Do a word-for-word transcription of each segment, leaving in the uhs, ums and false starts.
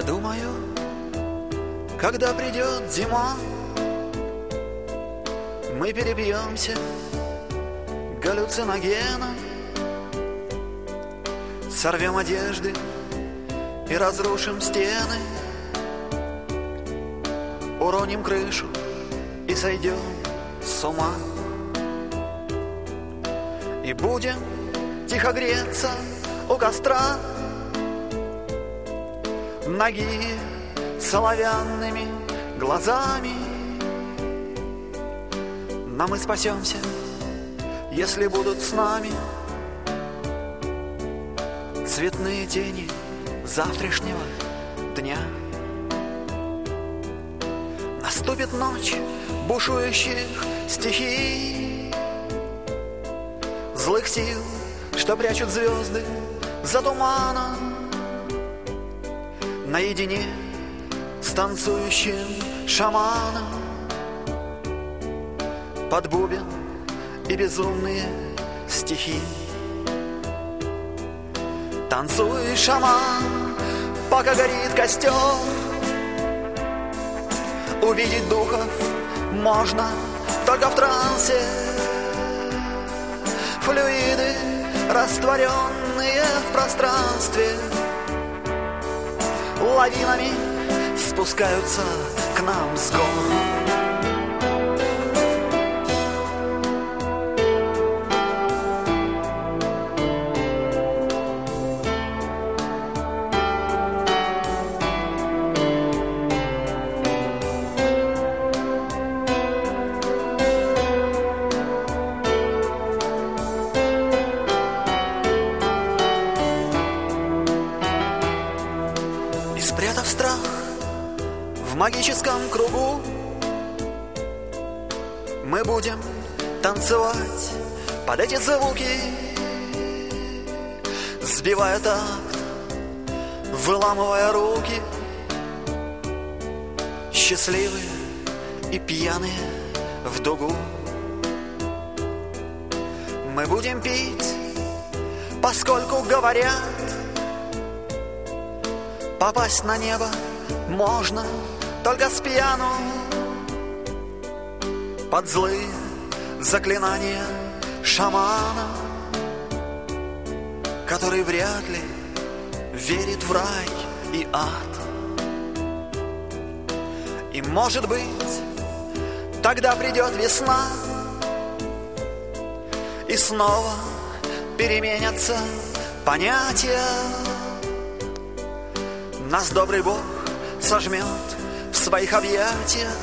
Я думаю, когда придет зима, мы перебьемся галлюциногеном, сорвем одежды и разрушим стены, уроним крышу и сойдем с ума. И будем тихо греться у костра, ноги соловянными глазами. Но мы спасемся, если будут с нами цветные тени завтрашнего дня. Наступит ночь бушующих стихий, злых сил, что прячут звезды за туманом, наедине с танцующим шаманом, под бубен и безумные стихи. Танцуй, шаман, пока горит костер. Увидеть духов можно только в трансе. Флюиды, растворенные в пространстве, лавинами спускаются к нам с гор. Спрятав страх в магическом кругу, мы будем танцевать под эти звуки, сбивая такт, выламывая руки, счастливые и пьяные в дугу. Мы будем пить, поскольку говорят, попасть на небо можно только с пьяну, под злые заклинания шамана, который вряд ли верит в рай и ад. И может быть, тогда придет весна, и снова переменятся понятия. Нас добрый Бог сожмет в своих объятиях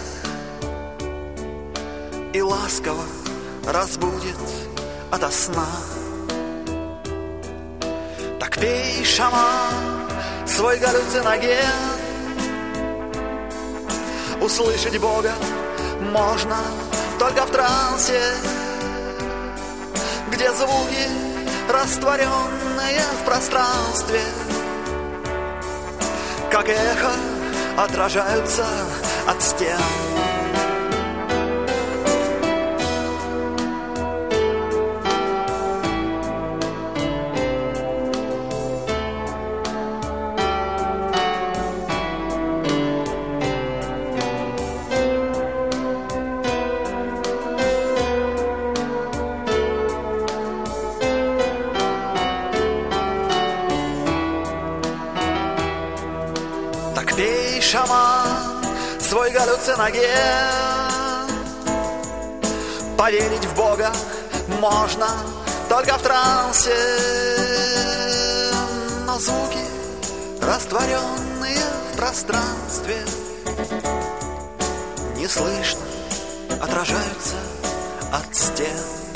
и ласково разбудит ото сна. Так пей, шаман, свой галлюциноген. Услышать Бога можно только в трансе, где звуки, растворенные в пространстве, как эхо отражаются от стен. Так пей, шаман, свой галлюциноген. Поверить в Бога можно только в трансе, но звуки, растворенные в пространстве, не слышно отражаются от стен.